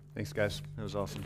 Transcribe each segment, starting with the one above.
Thanks, guys. That was awesome.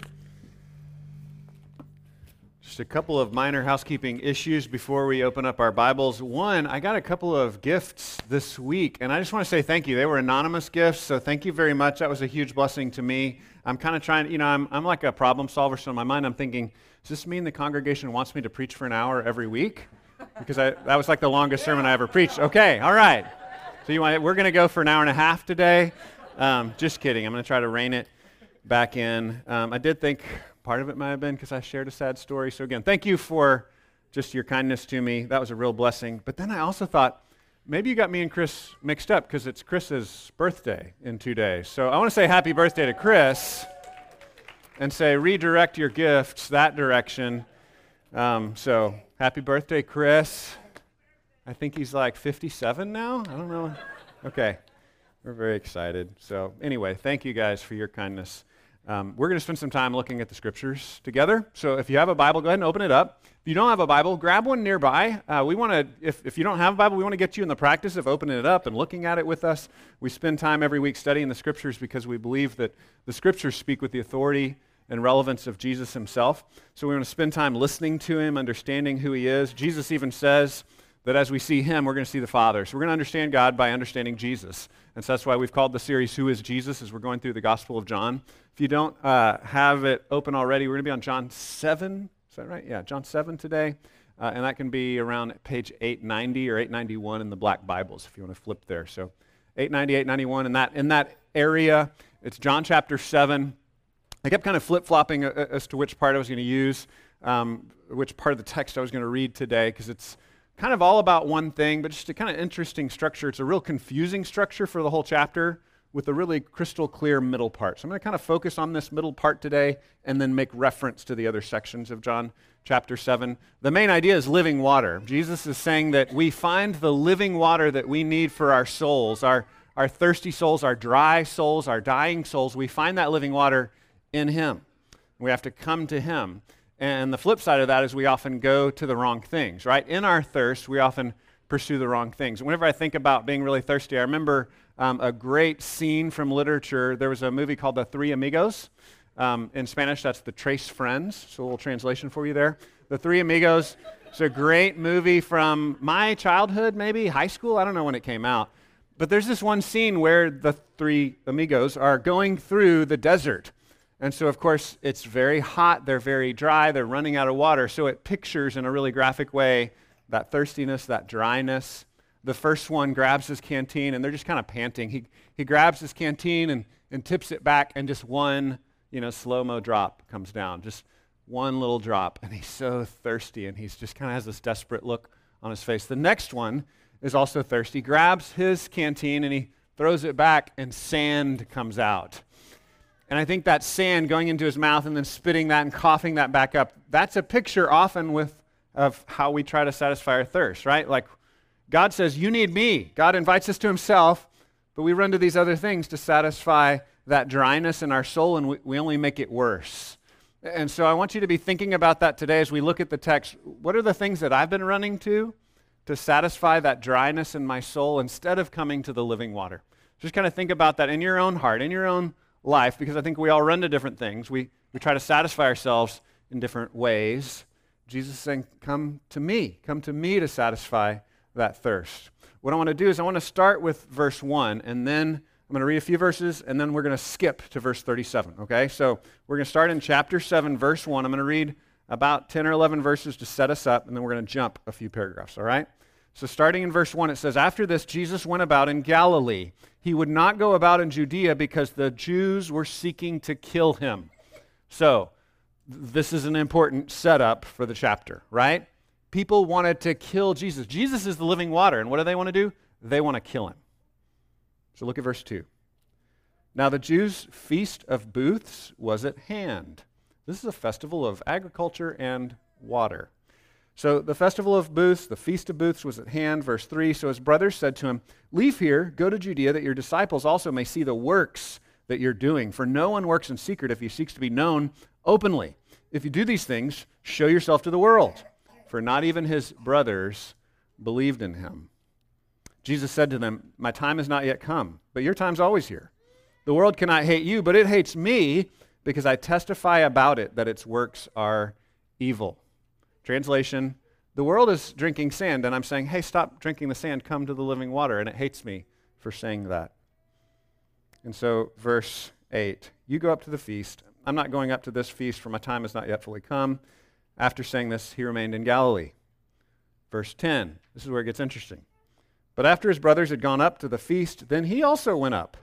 Just a couple of minor housekeeping issues before we open up our Bibles. One, I got a couple of gifts this week, and I just want to say thank you. They were anonymous gifts, so thank you very much. That was a huge blessing to me. I'm kind of trying, I'm like a problem solver, so in my mind I'm thinking, does this mean the congregation wants me to preach for an hour every week? Because that was like the longest sermon I ever preached. Okay, all right. So we're going to go for an hour and a half today. Just kidding. I'm going to try to rein it back in. I did think part of it might have been because I shared a sad story. So again, thank you for just your kindness to me. That was a real blessing. But then I also thought, maybe you got me and Chris mixed up because it's Chris's birthday in 2 days. So I want to say happy birthday to Chris and say redirect your gifts that direction. So happy birthday, Chris. I think he's like 57 now. I don't know. Okay. We're very excited. So anyway, thank you guys for your kindness. We're going to spend some time looking at the scriptures together. So if you have a Bible, go ahead and open it up. If you don't have a Bible, grab one nearby. We want to, if you don't have a Bible, we want to get you in the practice of opening it up and looking at it with us. We spend time every week studying the scriptures because we believe that the scriptures speak with the authority and relevance of Jesus himself. So we want to spend time listening to him, understanding who he is. Jesus even says that as we see him, we're going to see the Father. So we're going to understand God by understanding Jesus. And so that's why we've called the series, Who is Jesus?, as we're going through the Gospel of John. If you don't have it open already, we're going to be on John 7. Is that right? Yeah, John 7 today. And that can be around page 890 or 891 in the black Bibles, if you want to flip there. So 890, 891, in that area, it's John chapter 7. I kept kind of flip-flopping as to which part I was going to use, which part of the text I was going to read today, because it's kind of all about one thing, but just a kind of interesting structure. It's a real confusing structure for the whole chapter with a really crystal clear middle part. So I'm going to kind of focus on this middle part today and then make reference to the other sections of John chapter 7. The main idea is living water. Jesus is saying that we find the living water that we need for our souls, our thirsty souls, our dry souls, our dying souls. We find that living water in him. We have to come to him. And the flip side of that is we often go to the wrong things, right? In our thirst, we often pursue the wrong things. Whenever I think about being really thirsty, I remember a great scene from literature. There was a movie called The Three Amigos. In Spanish, that's The Tres Friends. So a little translation for you there. The Three Amigos. It's a great movie from my childhood, maybe high school. I don't know when it came out. But there's this one scene where the three amigos are going through the desert. And so, of course, it's very hot, they're very dry, they're running out of water. So it pictures in a really graphic way that thirstiness, that dryness. The first one grabs his canteen, and they're just kind of panting. He grabs his canteen and tips it back, and just one, slow-mo drop comes down. Just one little drop, and he's so thirsty, and he's just kind of has this desperate look on his face. The next one is also thirsty, grabs his canteen, and he throws it back, and sand comes out. And I think that sand going into his mouth and then spitting that and coughing that back up, that's a picture often of how we try to satisfy our thirst, right? Like God says, you need me. God invites us to himself, but we run to these other things to satisfy that dryness in our soul, and we only make it worse. And so I want you to be thinking about that today as we look at the text. What are the things that I've been running to satisfy that dryness in my soul instead of coming to the living water? Just kind of think about that in your own heart, in your own life, because I think we all run to different things. We try to satisfy ourselves in different ways. Jesus is saying, come to me to satisfy that thirst. What I want to do is I want to start with verse 1, and then I'm going to read a few verses, and then we're going to skip to verse 37, okay? So we're going to start in chapter 7, verse 1. I'm going to read about 10 or 11 verses to set us up, and then we're going to jump a few paragraphs, all right? So starting in verse 1, it says, After this, Jesus went about in Galilee. He would not go about in Judea because the Jews were seeking to kill him. So this is an important setup for the chapter, right? People wanted to kill Jesus. Jesus is the living water, and what do they want to do? They want to kill him. So look at verse 2. Now the Jews' feast of booths was at hand. This is a festival of agriculture and water. So the festival of booths, the feast of booths was at hand, verse 3. So his brothers said to him, Leave here, go to Judea, that your disciples also may see the works that you're doing. For no one works in secret if he seeks to be known openly. If you do these things, show yourself to the world. For not even his brothers believed in him. Jesus said to them, My time has not yet come, but your time's always here. The world cannot hate you, but it hates me because I testify about it that its works are evil. Translation, the world is drinking sand, and I'm saying, hey, stop drinking the sand, come to the living water, and it hates me for saying that. And so, verse 8, you go up to the feast. I'm not going up to this feast, for my time has not yet fully come. After saying this, he remained in Galilee. Verse 10, this is where it gets interesting. But after his brothers had gone up to the feast, then he also went up.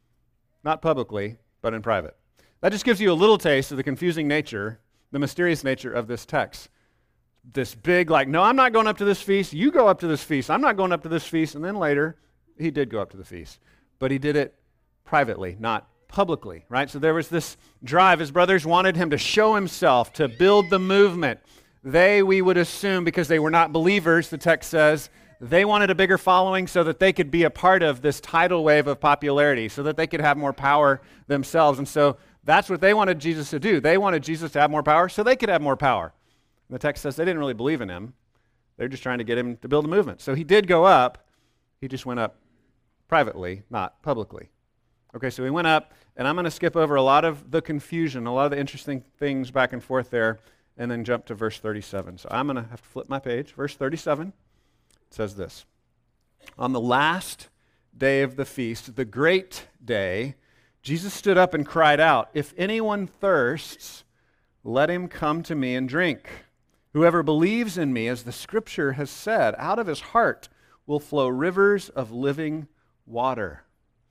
Not publicly, but in private. That just gives you a little taste of the confusing nature, the mysterious nature of this text. This big, no, I'm not going up to this feast. You go up to this feast. I'm not going up to this feast. And then later, he did go up to the feast. But he did it privately, not publicly, right? So there was this drive. His brothers wanted him to show himself, to build the movement. We would assume, because they were not believers, the text says, they wanted a bigger following so that they could be a part of this tidal wave of popularity, so that they could have more power themselves. And so that's what they wanted Jesus to do. They wanted Jesus to have more power so they could have more power. And the text says they didn't really believe in him. They're just trying to get him to build a movement. So he did go up. He just went up privately, not publicly. Okay, so he went up, and I'm going to skip over a lot of the confusion, a lot of the interesting things back and forth there, and then jump to verse 37. So I'm going to have to flip my page. Verse 37 says this. On the last day of the feast, the great day, Jesus stood up and cried out, "If anyone thirsts, let him come to me and drink. Whoever believes in me, as the scripture has said, out of his heart will flow rivers of living water."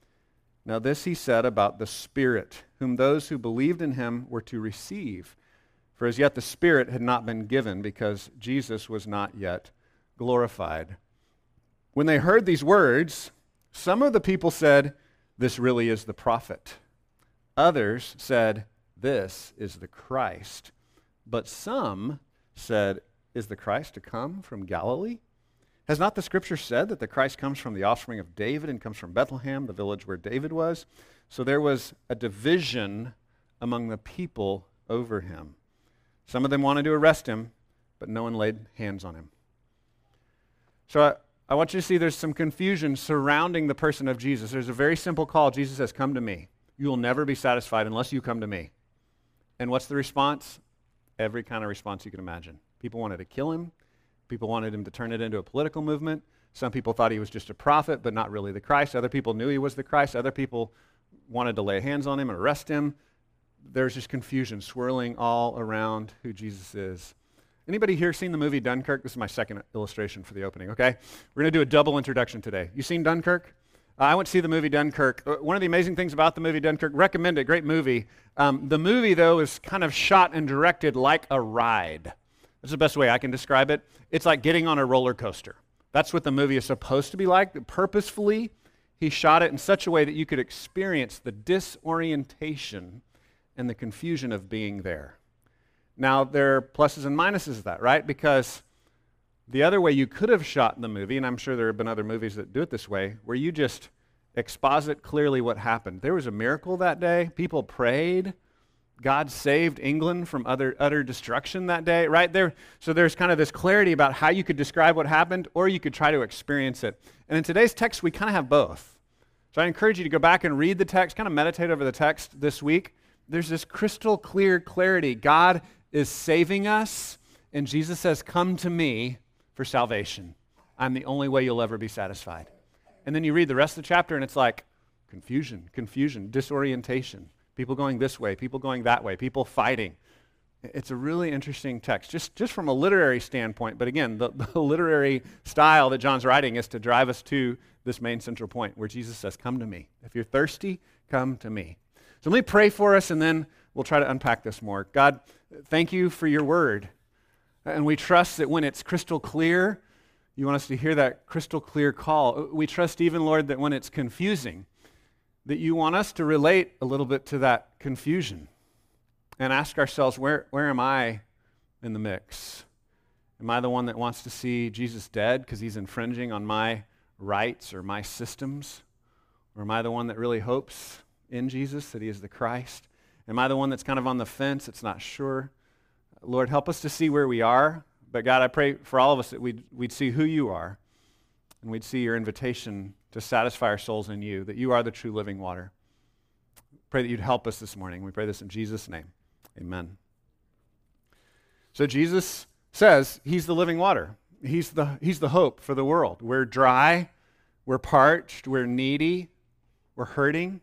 Now this he said about the Spirit, whom those who believed in him were to receive. For as yet the Spirit had not been given, because Jesus was not yet glorified. When they heard these words, some of the people said, "This really is the prophet." Others said, "This is the Christ." But some said, "Is the Christ to come from Galilee? Has not the scripture said that the Christ comes from the offspring of David and comes from Bethlehem, the village where David was?" So there was a division among the people over him. Some of them wanted to arrest him, but no one laid hands on him. So I want you to see there's some confusion surrounding the person of Jesus. There's a very simple call. Jesus says, "Come to me. You will never be satisfied unless you come to me." And what's the response? Every kind of response you can imagine. People wanted to kill him. People wanted him to turn it into a political movement. Some people thought he was just a prophet, but not really the Christ. Other people knew he was the Christ. Other people wanted to lay hands on him and arrest him. There's just confusion swirling all around who Jesus is. Anybody here seen the movie Dunkirk? This is my second illustration for the opening, okay? We're going to do a double introduction today. You seen Dunkirk? I went to see the movie Dunkirk. One of the amazing things about the movie Dunkirk, recommend it, great movie. The movie, though, is kind of shot and directed like a ride. That's the best way I can describe it. It's like getting on a roller coaster. That's what the movie is supposed to be like. Purposefully, he shot it in such a way that you could experience the disorientation and the confusion of being there. Now, there are pluses and minuses of that, right? Because the other way you could have shot the movie, and I'm sure there have been other movies that do it this way, where you just exposit clearly what happened. There was a miracle that day. People prayed. God saved England from utter destruction that day, right? So there's kind of this clarity about how you could describe what happened, or you could try to experience it. And in today's text, we kind of have both. So I encourage you to go back and read the text, kind of meditate over the text this week. There's this crystal clear clarity. God is saving us, and Jesus says, "Come to me for salvation. I'm the only way you'll ever be satisfied." And then you read the rest of the chapter, and it's like confusion, disorientation. People going this way, people going that way, people fighting. It's a really interesting text, just from a literary standpoint. But again, the literary style that John's writing is to drive us to this main central point where Jesus says, "Come to me. If you're thirsty, come to me." So let me pray for us, and then we'll try to unpack this more. God, thank you for your word. And we trust that when it's crystal clear, you want us to hear that crystal clear call. We trust even, Lord, that when it's confusing, that you want us to relate a little bit to that confusion and ask ourselves, where am I in the mix? Am I the one that wants to see Jesus dead because he's infringing on my rights or my systems? Or am I the one that really hopes in Jesus, that he is the Christ? Am I the one that's kind of on the fence, it's not sure? Lord, help us to see where we are. But God, I pray for all of us that we'd see who you are, and we'd see your invitation to satisfy our souls in you, that you are the true living water. Pray that you'd help us this morning. We pray this in Jesus' name. Amen. So Jesus says he's the living water. He's the hope for the world. We're dry, we're parched, we're needy, we're hurting.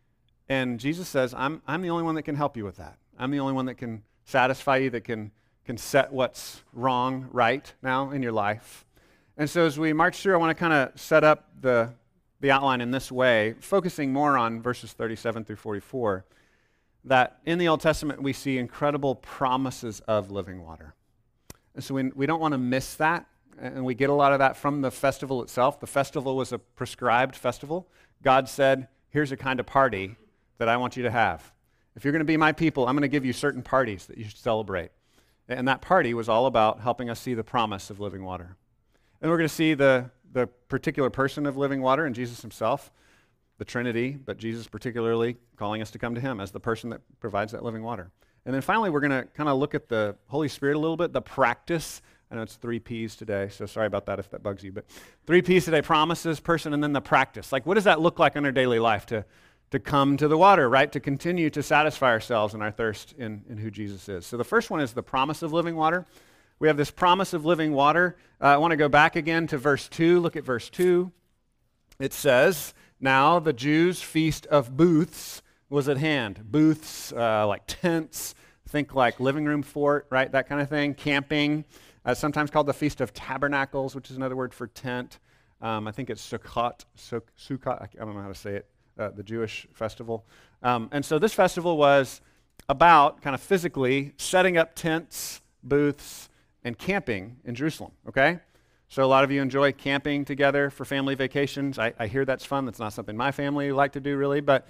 And Jesus says, I'm the only one that can help you with that. I'm the only one that can satisfy you, that can set what's wrong right now in your life. And so as we march through, I want to kind of set up the outline in this way, focusing more on verses 37 through 44, that in the Old Testament we see incredible promises of living water. And so we don't want to miss that, and we get a lot of that from the festival itself. The festival was a prescribed festival. God said, here's a kind of party that I want you to have. If you're going to be my people, I'm going to give you certain parties that you should celebrate. And that party was all about helping us see the promise of living water. And we're going to see the particular person of living water in Jesus himself, the Trinity, but Jesus particularly calling us to come to him as the person that provides that living water. And then finally, we're going to kind of look at the Holy Spirit a little bit, the practice. I know it's 3 Ps today, so sorry about that if that bugs you. But 3 Ps today, promises, person, and then the practice. Like, what does that look like in our daily life to come to the water, right? To continue to satisfy ourselves and our thirst in who Jesus is. So the first one is the promise of living water. We have this promise of living water. I want to go back again to verse 2. Look at verse 2. It says, now the Jews' feast of booths was at hand. Booths, like tents, think like living room fort, right? That kind of thing. Camping, sometimes called the Feast of Tabernacles, which is another word for tent. I think it's Sukkot, I don't know how to say it, the Jewish festival. And so this festival was about kind of physically setting up tents, booths, and camping in Jerusalem, okay? So a lot of you enjoy camping together for family vacations. I hear that's fun. That's not something my family like to do really, but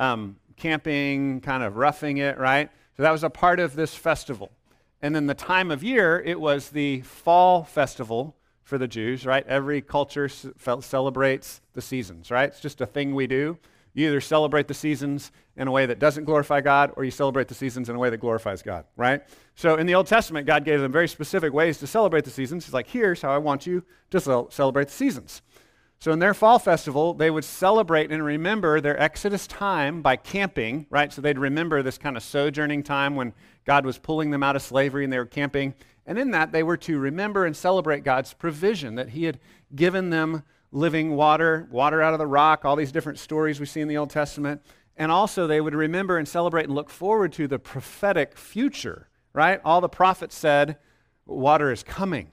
camping, kind of roughing it, right? So that was a part of this festival. And then the time of year, it was the fall festival for the Jews, right? Every culture celebrates the seasons, right? It's just a thing we do. You either celebrate the seasons in a way that doesn't glorify God, or you celebrate the seasons in a way that glorifies God, right? So in the Old Testament, God gave them very specific ways to celebrate the seasons. He's like, here's how I want you to celebrate the seasons. So in their fall festival, they would celebrate and remember their Exodus time by camping, right? So they'd remember this kind of sojourning time when God was pulling them out of slavery and they were camping. And in that, they were to remember and celebrate God's provision, that he had given them living water, water out of the rock, all these different stories we see in the Old Testament. And also they would remember and celebrate and look forward to the prophetic future, right? All the prophets said, water is coming.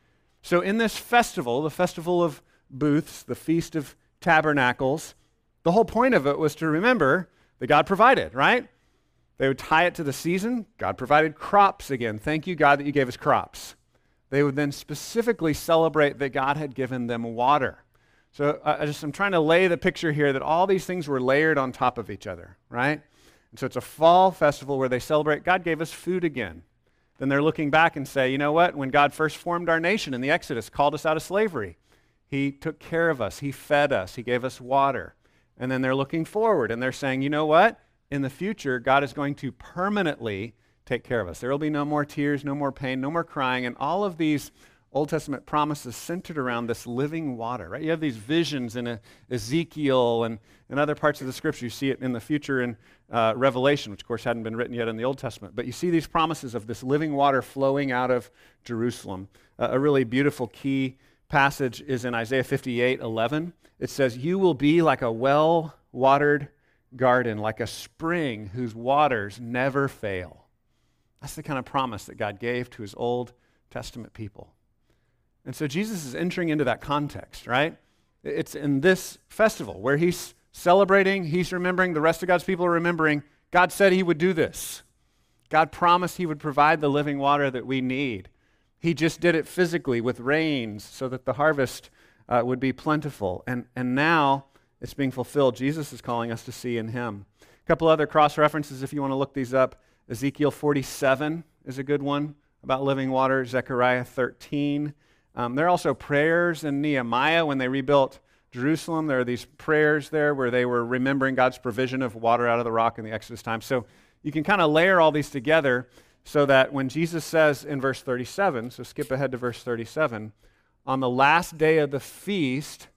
So in this festival, the festival of booths, the Feast of Tabernacles, the whole point of it was to remember that God provided, right? They would tie it to the season. God provided crops again. Thank you, God, that you gave us crops. They would then specifically celebrate that God had given them water. So I'm trying to lay the picture here that all these things were layered on top of each other, right? And so it's a fall festival where they celebrate God gave us food again. Then they're looking back and say, you know what? When God first formed our nation in the Exodus, called us out of slavery, he took care of us. He fed us. He gave us water. And then they're looking forward and they're saying, you know what? In the future, God is going to permanently take care of us. There will be no more tears, no more pain, no more crying, and all of these Old Testament promises centered around this living water, right? You have these visions in Ezekiel and other parts of the Scripture. You see it in the future in Revelation, which of course hadn't been written yet in the Old Testament. But you see these promises of this living water flowing out of Jerusalem. A really beautiful key passage is in Isaiah 58:11. It says, you will be like a well-watered garden, like a spring whose waters never fail. That's the kind of promise that God gave to his Old Testament people. And so Jesus is entering into that context, right? It's in this festival where he's celebrating, he's remembering, the rest of God's people are remembering, God said he would do this. God promised he would provide the living water that we need. He just did it physically with rains so that the harvest would be plentiful. And now it's being fulfilled. Jesus is calling us to see in him. A couple other cross-references if you want to look these up. Ezekiel 47 is a good one about living water. Zechariah 13. There are also prayers in Nehemiah when they rebuilt Jerusalem. There are these prayers there where they were remembering God's provision of water out of the rock in the Exodus time. So you can kind of layer all these together so that when Jesus says in verse 37, so skip ahead to verse 37, on the last day of the feast,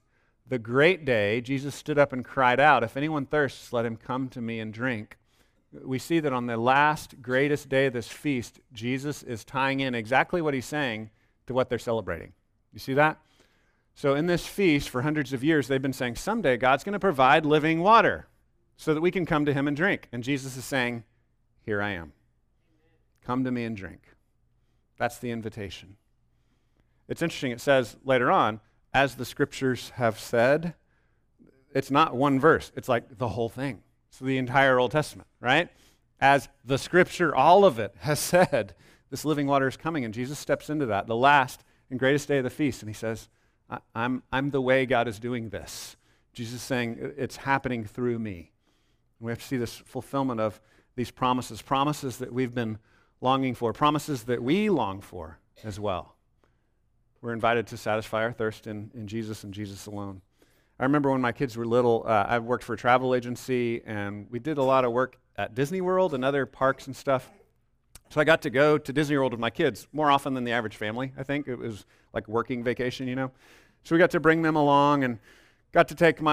the great day, Jesus stood up and cried out, "If anyone thirsts, let him come to me and drink." We see that on the last greatest day of this feast, Jesus is tying in exactly what he's saying to what they're celebrating. You see that? So in this feast, for hundreds of years, they've been saying, someday God's going to provide living water so that we can come to him and drink. And Jesus is saying, here I am. Come to me and drink. That's the invitation. It's interesting, it says later on, as the scriptures have said, it's not one verse. It's like the whole thing. It's the entire Old Testament, right? As the scripture, all of it has said, this living water is coming. And Jesus steps into that, the last and greatest day of the feast, and he says, I'm the way God is doing this. Jesus is saying, it's happening through me. And we have to see this fulfillment of these promises that we've been longing for, promises that we long for as well. We're invited to satisfy our thirst in Jesus and Jesus alone. I remember when my kids were little, I worked for a travel agency, and we did a lot of work at Disney World and other parks and stuff. So I got to go to Disney World with my kids more often than the average family, I think. It was like working vacation, you know. So we got to bring them along and got to take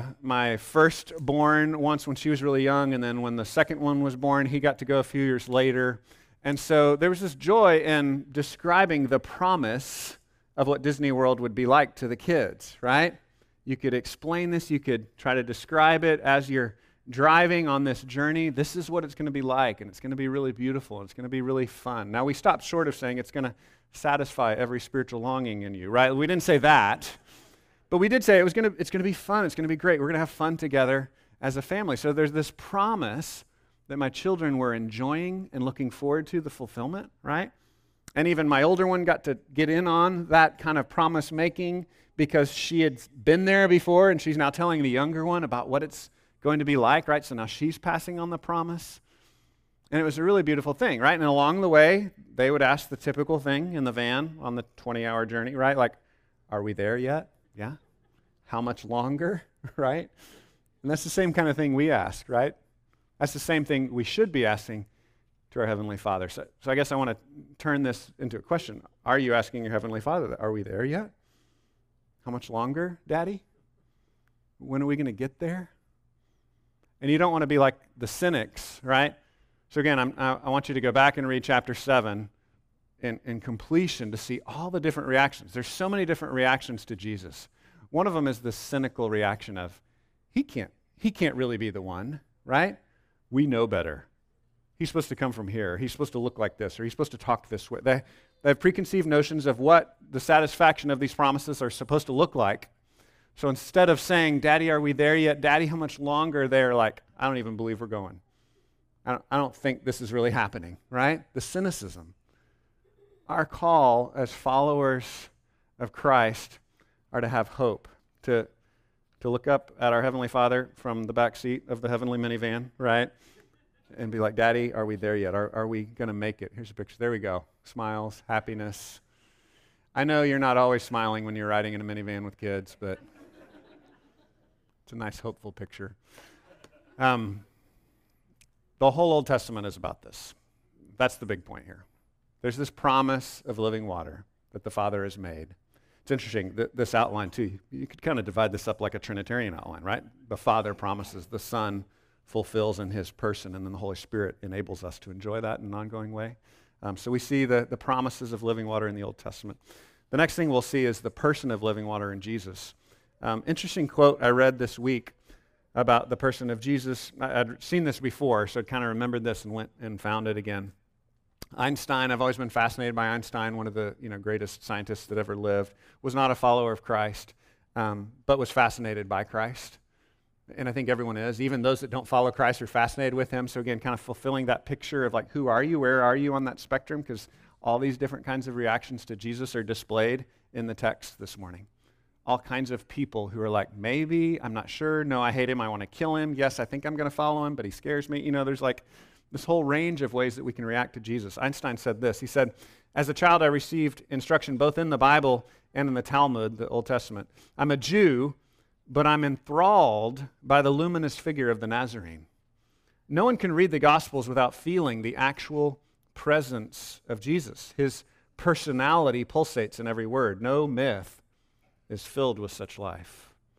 my firstborn once when she was really young, and then when the second one was born, he got to go a few years later. And so there was this joy in describing the promise of what Disney World would be like to the kids, right? You could explain this, you could try to describe it as you're driving on this journey. This is what it's going to be like, and it's going to be really beautiful, and it's going to be really fun. Now, we stopped short of saying it's going to satisfy every spiritual longing in you, right? We didn't say that, but we did say it's going to be fun, it's going to be great. We're going to have fun together as a family. So there's this promise that my children were enjoying and looking forward to the fulfillment, right? And even my older one got to get in on that kind of promise making because she had been there before, and she's now telling the younger one about what it's going to be like, right? So now she's passing on the promise. And it was a really beautiful thing, right? And along the way, they would ask the typical thing in the van on the 20-hour journey, right? Like, are we there yet? Yeah. How much longer, right? And that's the same kind of thing we ask, right? That's the same thing we should be asking to our Heavenly Father. So I guess I want to turn this into a question. Are you asking your Heavenly Father, are we there yet? How much longer, Daddy? When are we going to get there? And you don't want to be like the cynics, right? So again, I want you to go back and read chapter 7 in completion to see all the different reactions. There's so many different reactions to Jesus. One of them is the cynical reaction of, he can't really be the one, right? We know better. He's supposed to come from here. He's supposed to look like this, or he's supposed to talk this way. They have preconceived notions of what the satisfaction of these promises are supposed to look like. So instead of saying, Daddy, are we there yet? Daddy, how much longer? They're like, I don't even believe we're going. I don't think this is really happening, right? The cynicism. Our call as followers of Christ are to have hope, to look up at our Heavenly Father from the back seat of the heavenly minivan, right? And be like, Daddy, are we there yet? Are we going to make it? Here's a picture. There we go. Smiles, happiness. I know you're not always smiling when you're riding in a minivan with kids, but it's a nice, hopeful picture. The whole Old Testament is about this. That's the big point here. There's this promise of living water that the Father has made. It's interesting, this outline too, you could kind of divide this up like a Trinitarian outline, right? The Father promises, the Son fulfills in his person, and then the Holy Spirit enables us to enjoy that in an ongoing way. So we see the promises of living water in the Old Testament. The next thing we'll see is the person of living water in Jesus. Interesting quote I read this week about the person of Jesus. I'd seen this before, so I kind of remembered this and went and found it again. Einstein, I've always been fascinated by Einstein, one of the greatest scientists that ever lived, was not a follower of Christ, but was fascinated by Christ. And I think everyone is. Even those that don't follow Christ are fascinated with him. So again, kind of fulfilling that picture of like, who are you? Where are you on that spectrum? Because all these different kinds of reactions to Jesus are displayed in the text this morning. All kinds of people who are like, maybe, I'm not sure. No, I hate him. I want to kill him. Yes, I think I'm going to follow him, but he scares me. There's like this whole range of ways that we can react to Jesus. Einstein said this. He said, as a child, I received instruction both in the Bible and in the Talmud, the Old Testament. I'm a Jew, but I'm enthralled by the luminous figure of the Nazarene. No one can read the Gospels without feeling the actual presence of Jesus. His personality pulsates in every word. No myth is filled with such life.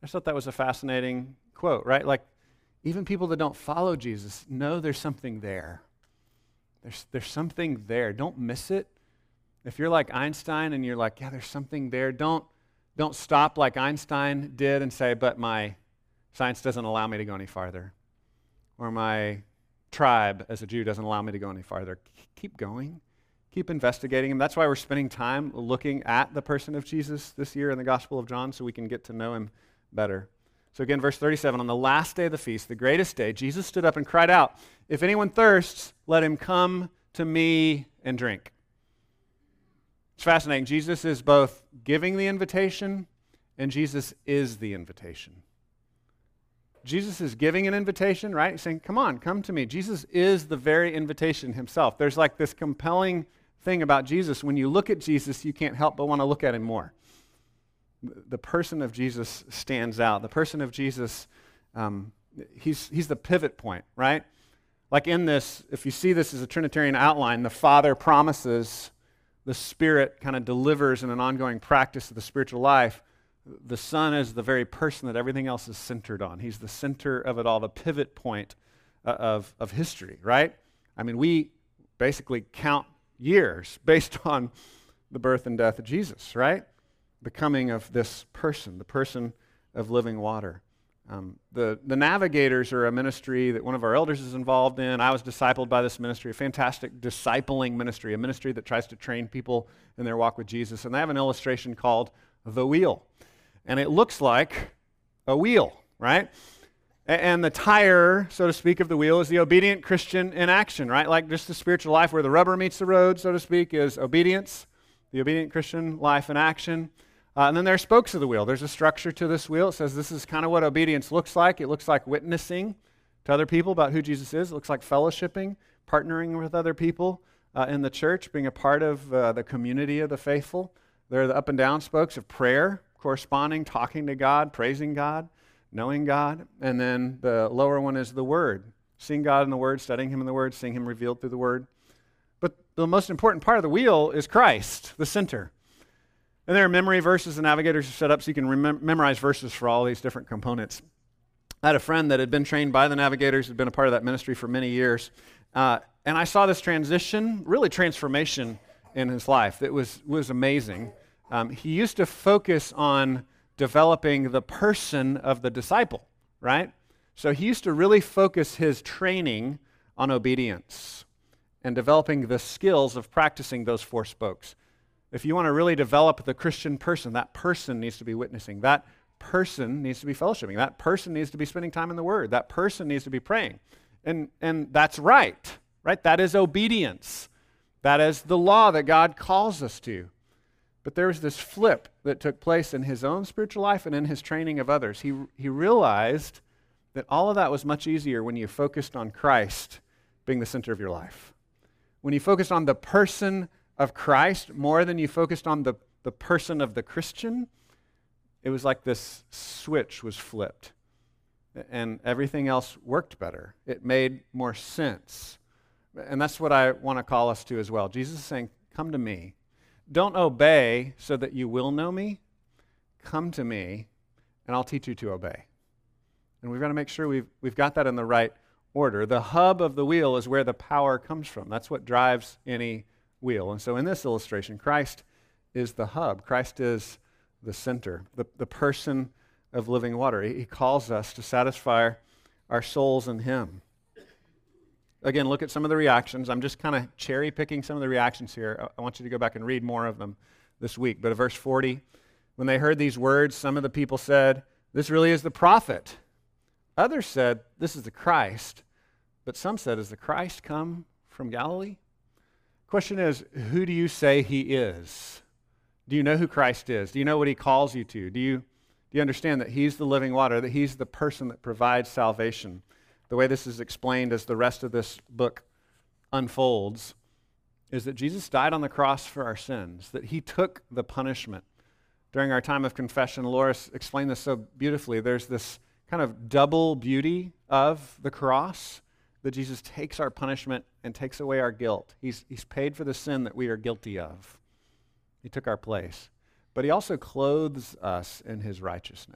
I just thought that was a fascinating quote, right? Like, even people that don't follow Jesus know there's something there. There's something there. Don't miss it. If you're like Einstein and you're like, yeah, there's something there, don't stop like Einstein did and say, but my science doesn't allow me to go any farther. Or my tribe as a Jew doesn't allow me to go any farther. Keep going. Keep investigating him. That's why we're spending time looking at the person of Jesus this year in the Gospel of John so we can get to know him better. So again, verse 37, on the last day of the feast, the greatest day, Jesus stood up and cried out, "If anyone thirsts, let him come to me and drink." It's fascinating. Jesus is both giving the invitation and Jesus is the invitation. Jesus is giving an invitation, right? He's saying, come on, come to me. Jesus is the very invitation himself. There's like this compelling thing about Jesus. When you look at Jesus, you can't help but want to look at him more. The person of Jesus stands out. The person of Jesus, he's the pivot point, right? Like in this, if you see this as a Trinitarian outline, the Father promises, the Spirit kind of delivers in an ongoing practice of the spiritual life. The Son is the very person that everything else is centered on. He's the center of it all, the pivot point of history, right? I mean, we basically count years based on the birth and death of Jesus, right? The coming of this person, the person of living water. The Navigators are a ministry that one of our elders is involved in. I was discipled by this ministry, a fantastic discipling ministry, a ministry that tries to train people in their walk with Jesus. And they have an illustration called the wheel. And it looks like a wheel, right? And the tire, so to speak, of the wheel is the obedient Christian in action, right? Like just the spiritual life where the rubber meets the road, so to speak, is obedience, the obedient Christian life in action. And then there are spokes of the wheel. There's a structure to this wheel. It says this is kind of what obedience looks like. It looks like witnessing to other people about who Jesus is. It looks like fellowshipping, partnering with other people in the church, being a part of the community of the faithful. There are the up and down spokes of prayer, corresponding, talking to God, praising God, knowing God. And then the lower one is the Word, seeing God in the Word, studying Him in the Word, seeing Him revealed through the Word. But the most important part of the wheel is Christ, the center. And there are memory verses the Navigators have set up so you can memorize verses for all these different components. I had a friend that had been trained by the Navigators, had been a part of that ministry for many years. And I saw this transition, really transformation in his life. It was amazing. He used to focus on developing the person of the disciple, right? So he used to really focus his training on obedience and developing the skills of practicing those four spokes. If you want to really develop the Christian person, that person needs to be witnessing. That person needs to be fellowshipping. That person needs to be spending time in the Word. That person needs to be praying. And that's right? That is obedience. That is the law that God calls us to. But there was this flip that took place in his own spiritual life and in his training of others. He realized that all of that was much easier when you focused on Christ being the center of your life. When you focused on the person of Christ more than you focused on the person of the Christian, it was like this switch was flipped. And everything else worked better. It made more sense. And that's what I want to call us to as well. Jesus is saying, come to me. Don't obey so that you will know me. Come to me, and I'll teach you to obey. And we've got to make sure we've got that in the right order. The hub of the wheel is where the power comes from. That's what drives any wheel. And so in this illustration, Christ is the hub. Christ is the center, the person of living water. He calls us to satisfy our souls in Him. Again, look at some of the reactions. I'm just kind of cherry picking some of the reactions here. I want you to go back and read more of them this week. But at verse 40, when they heard these words, some of the people said, "This really is the prophet." Others said, "This is the Christ." But some said, "Is the Christ come from Galilee?" Question is, who do you say He is? Do you know who Christ is? Do you know what He calls you to? Do you understand that He's the living water, that He's the person that provides salvation? The way this is explained as the rest of this book unfolds is that Jesus died on the cross for our sins, that He took the punishment. During our time of confession, Loris explained this so beautifully. There's this kind of double beauty of the cross, that Jesus takes our punishment and takes away our guilt. He's paid for the sin that we are guilty of. He took our place. But He also clothes us in His righteousness.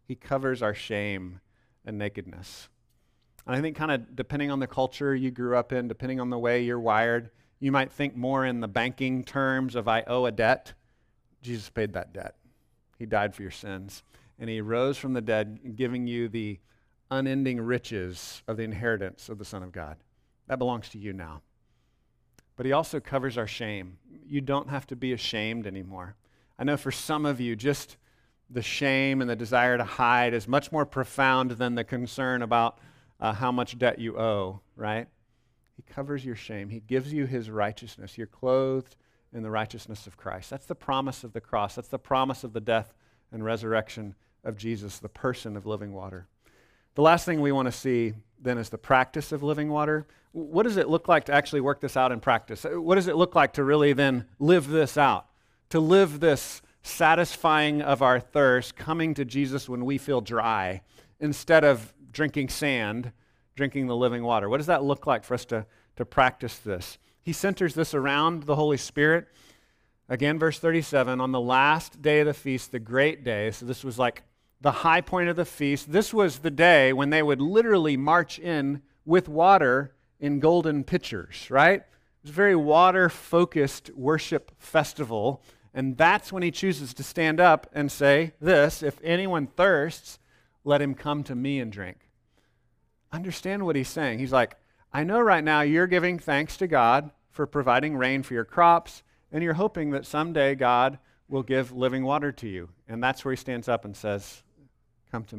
He covers our shame and nakedness. And I think kind of depending on the culture you grew up in, depending on the way you're wired, you might think more in the banking terms of I owe a debt. Jesus paid that debt. He died for your sins. And he rose from the dead, giving you the unending riches of the inheritance of the Son of God. That belongs to you now. But he also covers our shame. You don't have to be ashamed anymore. I know for some of you, just the shame and the desire to hide is much more profound than the concern about how much debt you owe, right? He covers your shame. He gives you his righteousness. You're clothed in the righteousness of Christ. That's the promise of the cross. That's the promise of the death and resurrection of Jesus, the person of living water. The last thing we want to see then is the practice of living water. What does it look like to actually work this out in practice? What does it look like to really then live this out? To live this satisfying of our thirst, coming to Jesus when we feel dry, instead of drinking sand, drinking the living water. What does that look like for us to practice this? He centers this around the Holy Spirit. Again, verse 37, on the last day of the feast, the great day, so this was like the high point of the feast. This was the day when they would literally march in with water in golden pitchers, right? It was a very water-focused worship festival, and that's when he chooses to stand up and say this, if anyone thirsts, let him come to me and drink. Understand what he's saying. He's like, I know right now you're giving thanks to God for providing rain for your crops, and you're hoping that someday God will give living water to you. And that's where he stands up and says, come to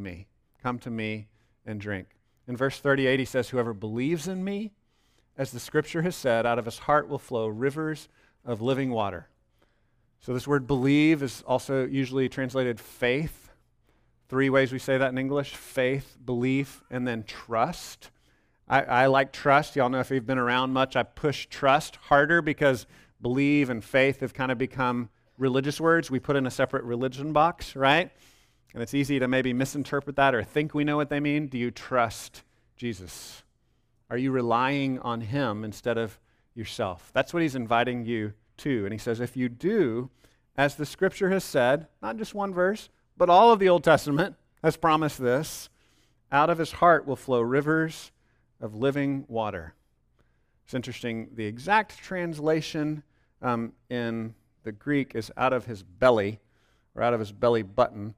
me and drink. In verse 38, he says, whoever believes in me, as the scripture has said, out of his heart will flow rivers of living water. So this word believe is also usually translated faith. 3 ways we say that in English: faith, belief, and then trust. I like trust. Y'all know if you've been around much, I push trust harder because believe and faith have kind of become religious words we put in a separate religion box, right? And it's easy to maybe misinterpret that or think we know what they mean. Do you trust Jesus? Are you relying on him instead of yourself? That's what he's inviting you to. And he says, if you do, as the scripture has said, not just one verse, but all of the Old Testament has promised this, out of his heart will flow rivers of living water. It's interesting, the exact translation in the Greek is out of his belly, or out of his belly button.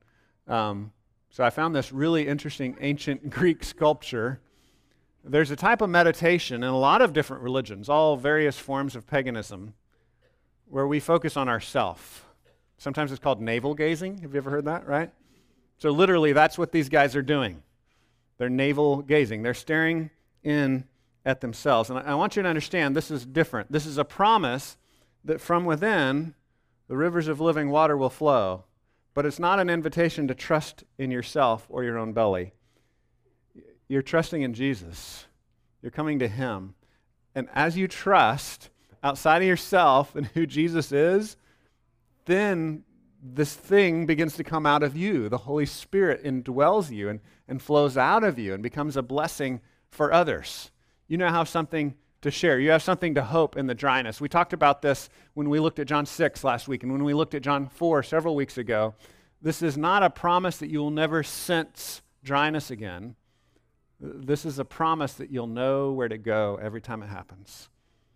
So I found this really interesting ancient Greek sculpture. There's a type of meditation in a lot of different religions, all various forms of paganism, where we focus on ourself. Sometimes it's called navel gazing. Have you ever heard that, right? So literally, that's what these guys are doing. They're navel gazing. They're staring in at themselves. And I want you to understand this is different. This is a promise that from within, the rivers of living water will flow. But it's not an invitation to trust in yourself or your own belly. You're trusting in Jesus. You're coming to him. And as you trust outside of yourself and who Jesus is, then this thing begins to come out of you. The Holy Spirit indwells you and flows out of you and becomes a blessing for others. You now have something to share. You have something to hope in the dryness. We talked about this when we looked at John 6 last week and when we looked at John 4 several weeks ago. This is not a promise that you will never sense dryness again. This is a promise that you'll know where to go every time it happens.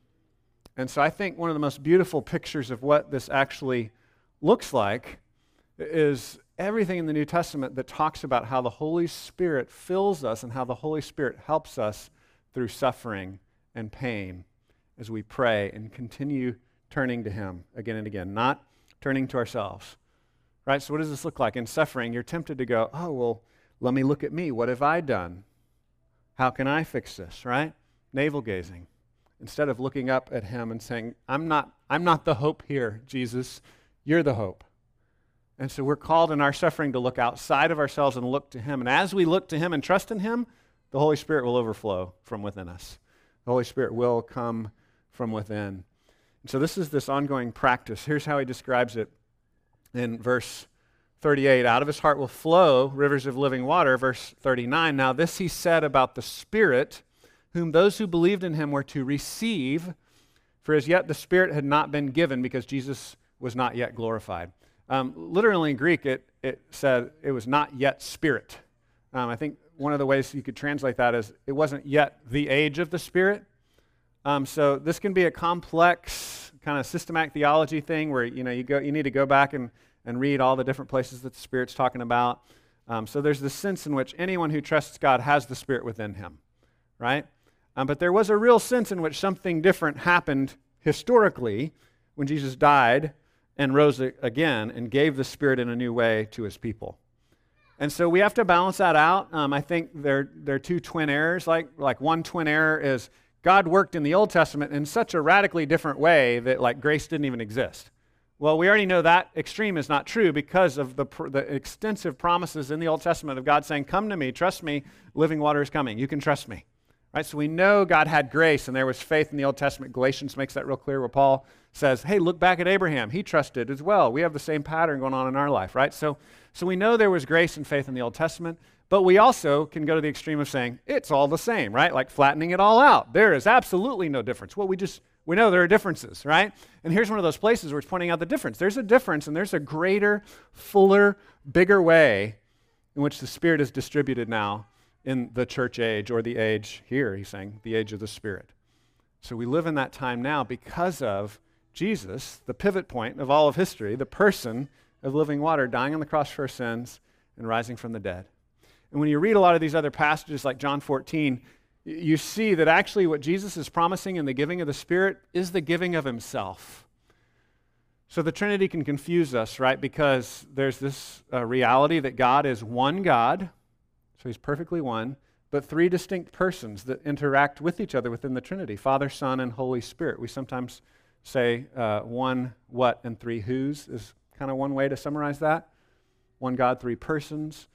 And so I think one of the most beautiful pictures of what this actually looks like is everything in the New Testament that talks about how the Holy Spirit fills us and how the Holy Spirit helps us through suffering and pain as we pray and continue turning to him again and again, not turning to ourselves. Right? So what does this look like? In suffering, you're tempted to go, oh, well, let me look at me. What have I done? How can I fix this, right? Navel gazing. Instead of looking up at him and saying, I'm not the hope here, Jesus. You're the hope. And so we're called in our suffering to look outside of ourselves and look to him. And as we look to him and trust in him, the Holy Spirit will overflow from within us. The Holy Spirit will come from within. And so this is this ongoing practice. Here's how he describes it in verse 38. Out of his heart will flow rivers of living water. Verse 39. Now this he said about the Spirit, whom those who believed in him were to receive, for as yet the Spirit had not been given because Jesus was not yet glorified. Literally in Greek, it said it was not yet spirit. I think one of the ways you could translate that is it wasn't yet the age of the Spirit. So this can be a complex kind of systematic theology thing where you need to go back and read all the different places that the Spirit's talking about. So there's this sense in which anyone who trusts God has the Spirit within him, right? But there was a real sense in which something different happened historically when Jesus died and rose again and gave the Spirit in a new way to his people. And so we have to balance that out. I think there are two twin errors. Like one twin error is God worked in the Old Testament in such a radically different way that like grace didn't even exist. Well, we already know that extreme is not true because of the extensive promises in the Old Testament of God saying, come to me, trust me, living water is coming. You can trust me. Right? So we know God had grace and there was faith in the Old Testament. Galatians makes that real clear where Paul says, hey, look back at Abraham. He trusted as well. We have the same pattern going on in our life, right? So we know there was grace and faith in the Old Testament, but we also can go to the extreme of saying it's all the same, right? Like flattening it all out. There is absolutely no difference. Well, we know there are differences, right? And here's one of those places where it's pointing out the difference. There's a difference and there's a greater, fuller, bigger way in which the Spirit is distributed now in the church age, or the age here, he's saying, the age of the Spirit. So we live in that time now because of Jesus, the pivot point of all of history, the person of living water, dying on the cross for our sins and rising from the dead. And when you read a lot of these other passages like John 14, you see that actually what Jesus is promising in the giving of the Spirit is the giving of himself. So the Trinity can confuse us, right? Because there's this reality that God is one God, so he's perfectly one, but three distinct persons that interact with each other within the Trinity, Father, Son, and Holy Spirit. We sometimes say one what and three whos is kind of one way to summarize that. One God, three persons.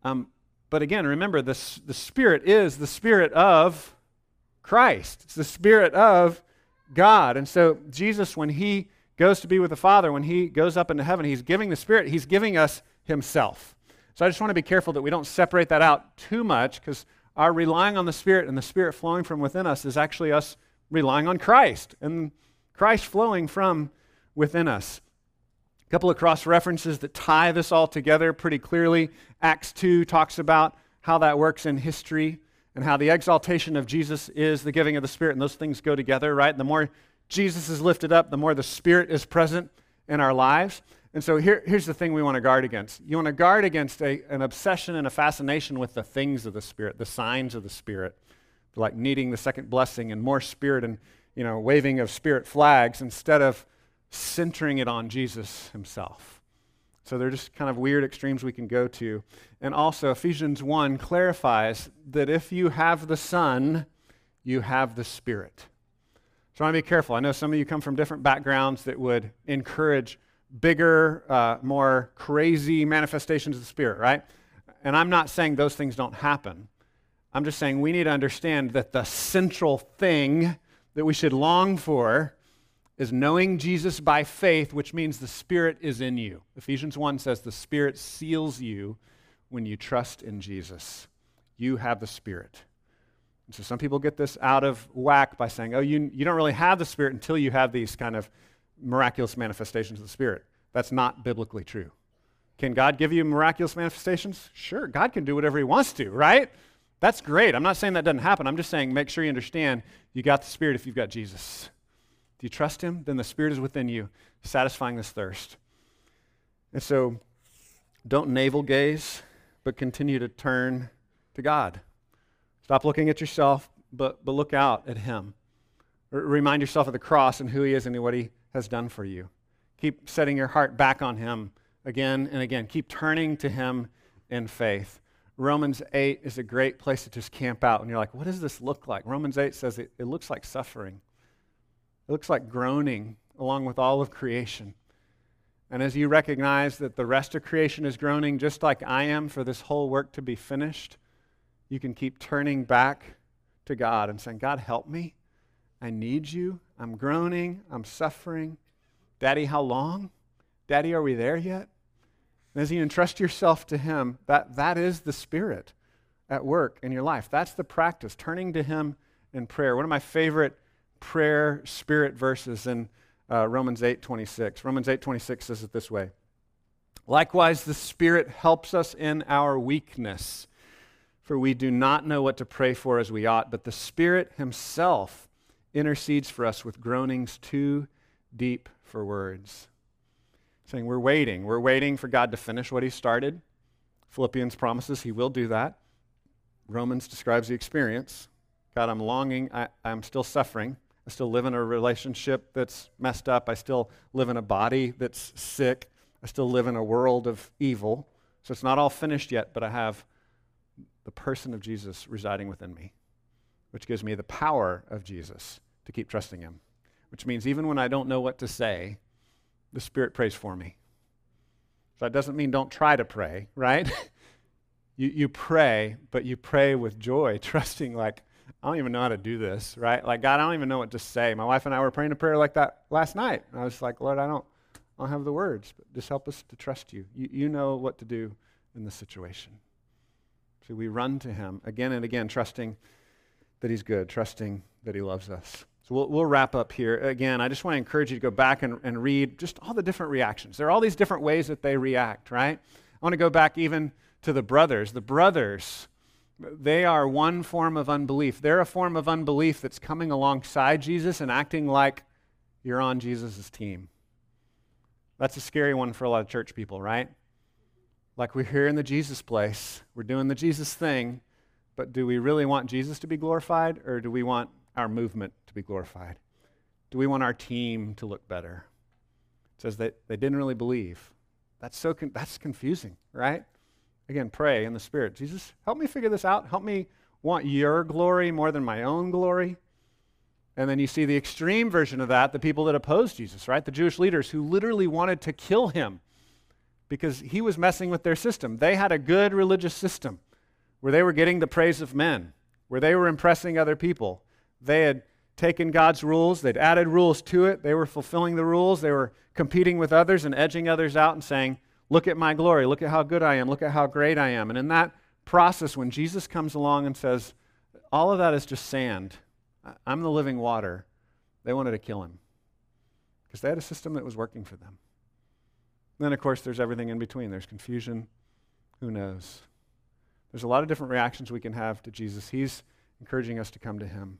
But again, remember, the Spirit is the Spirit of Christ. It's the Spirit of God. And so Jesus, when he goes to be with the Father, when he goes up into heaven, he's giving the Spirit, he's giving us himself. So I just want to be careful that we don't separate that out too much, because our relying on the Spirit and the Spirit flowing from within us is actually us relying on Christ and Christ flowing from within us. A couple of cross references that tie this all together pretty clearly. Acts 2 talks about how that works in history and how the exaltation of Jesus is the giving of the Spirit, and those things go together, right? The more Jesus is lifted up, the more the Spirit is present in our lives. And so here's the thing we want to guard against. You want to guard against an obsession and a fascination with the things of the Spirit, the signs of the Spirit, like needing the second blessing and more Spirit and waving of Spirit flags instead of centering it on Jesus himself. So they're just kind of weird extremes we can go to. And also Ephesians 1 clarifies that if you have the Son, you have the Spirit. So I want to be careful. I know some of you come from different backgrounds that would encourage bigger, more crazy manifestations of the Spirit, right? And I'm not saying those things don't happen. I'm just saying we need to understand that the central thing that we should long for is knowing Jesus by faith, which means the Spirit is in you. Ephesians 1 says the Spirit seals you when you trust in Jesus. You have the Spirit. And so some people get this out of whack by saying, oh, you don't really have the Spirit until you have these kind of miraculous manifestations of the Spirit. That's not biblically true. Can God give you miraculous manifestations? Sure, God can do whatever he wants to, right? That's great. I'm not saying that doesn't happen. I'm just saying make sure you understand you got the Spirit if you've got Jesus. If you trust him, then the Spirit is within you, satisfying this thirst. And so don't navel gaze, but continue to turn to God. Stop looking at yourself, but look out at him. Remind yourself of the cross and who he is and what he has done for you. Keep setting your heart back on him again and again. Keep turning to him in faith. Romans 8 is a great place to just camp out. And you're like, what does this look like? Romans 8 says it looks like suffering. It looks like groaning along with all of creation. And as you recognize that the rest of creation is groaning just like I am for this whole work to be finished, you can keep turning back to God and saying, God, help me. I need you. I'm groaning. I'm suffering. Daddy, how long? Daddy, are we there yet? And as you entrust yourself to him, that is the Spirit at work in your life. That's the practice, turning to him in prayer. One of my favorite prayer Spirit verses in Romans 8:26. Romans 8:26 says it this way. Likewise, the Spirit helps us in our weakness, for we do not know what to pray for as we ought, but the Spirit himself intercedes for us with groanings too deep for words. Saying we're waiting for God to finish what he started. Philippians promises he will do that. Romans describes the experience. God, I'm longing, I'm still suffering. I still live in a relationship that's messed up. I still live in a body that's sick. I still live in a world of evil. So it's not all finished yet, but I have the person of Jesus residing within me, which gives me the power of Jesus to keep trusting him, which means even when I don't know what to say, the Spirit prays for me. So that doesn't mean don't try to pray, right? You pray, but you pray with joy, trusting like, I don't even know how to do this, right? Like, God, I don't even know what to say. My wife and I were praying a prayer like that last night. And I was like, Lord, I don't have the words, but just help us to trust you. You know what to do in this situation. So we run to him again and again, trusting that he's good, trusting that he loves us. So we'll wrap up here. Again, I just want to encourage you to go back and read just all the different reactions. There are all these different ways that they react, right? I want to go back even to the brothers. The brothers, they are one form of unbelief. They're a form of unbelief that's coming alongside Jesus and acting like you're on Jesus' team. That's a scary one for a lot of church people, right? Like we're here in the Jesus place, we're doing the Jesus thing, but do we really want Jesus to be glorified, or do we want our movement to be glorified? Do we want our team to look better? It says that they didn't really believe. That's confusing, right? Again, pray in the Spirit. Jesus, help me figure this out. Help me want your glory more than my own glory. And then you see the extreme version of that, the people that opposed Jesus, right? The Jewish leaders who literally wanted to kill him because he was messing with their system. They had a good religious system where they were getting the praise of men, where they were impressing other people. They had taken God's rules, they'd added rules to it, they were fulfilling the rules, they were competing with others and edging others out and saying, look at my glory, look at how good I am, look at how great I am. And in that process, when Jesus comes along and says, all of that is just sand, I'm the living water, they wanted to kill him because they had a system that was working for them. And then, of course, there's everything in between. There's confusion. Who knows? There's a lot of different reactions we can have to Jesus. He's encouraging us to come to him.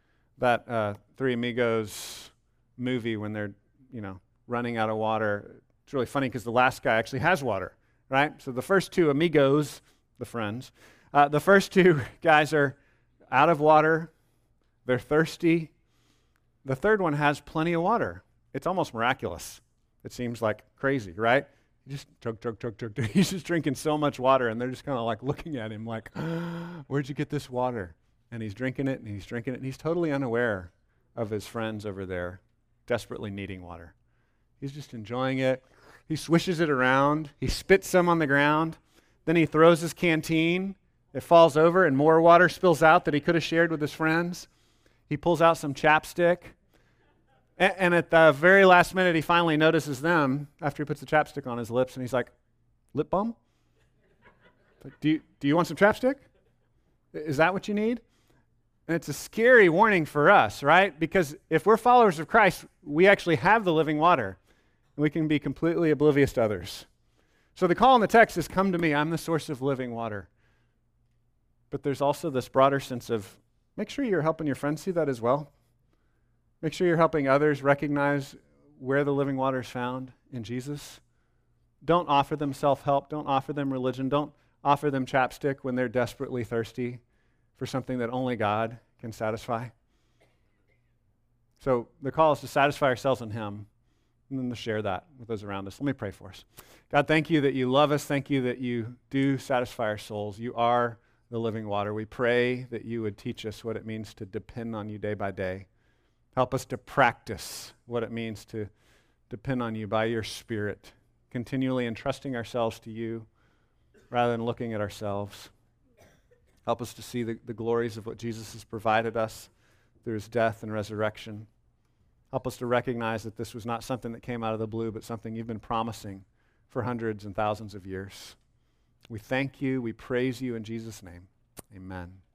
That Three Amigos movie when they're, running out of water, it's really funny because the last guy actually has water, right? So the first two amigos, the friends, the first two guys are out of water. They're thirsty. The third one has plenty of water. It's almost miraculous. It seems like crazy, right? He just chug. He's just drinking so much water, and they're just kind of like looking at him like, where'd you get this water? And he's drinking it, and he's drinking it, and he's totally unaware of his friends over there desperately needing water. He's just enjoying it. He swishes it around. He spits some on the ground. Then he throws his canteen. It falls over, and more water spills out that he could have shared with his friends. He pulls out some chapstick. And at the very last minute, he finally notices them after he puts the chapstick on his lips, and he's like, lip balm? Do you want some chapstick? Is that what you need? And it's a scary warning for us, right? Because if we're followers of Christ, we actually have the living water, and we can be completely oblivious to others. So the call in the text is, come to me, I'm the source of living water. But there's also this broader sense of, make sure you're helping your friends see that as well. Make sure you're helping others recognize where the living water is found in Jesus. Don't offer them self-help. Don't offer them religion. Don't offer them chapstick when they're desperately thirsty for something that only God can satisfy. So the call is to satisfy ourselves in him and then to share that with those around us. Let me pray for us. God, thank you that you love us. Thank you that you do satisfy our souls. You are the living water. We pray that you would teach us what it means to depend on you day by day. Help us to practice what it means to depend on you by your Spirit, continually entrusting ourselves to you rather than looking at ourselves. Help us to see the glories of what Jesus has provided us through his death and resurrection. Help us to recognize that this was not something that came out of the blue, but something you've been promising for hundreds and thousands of years. We thank you. We praise you in Jesus' name. Amen.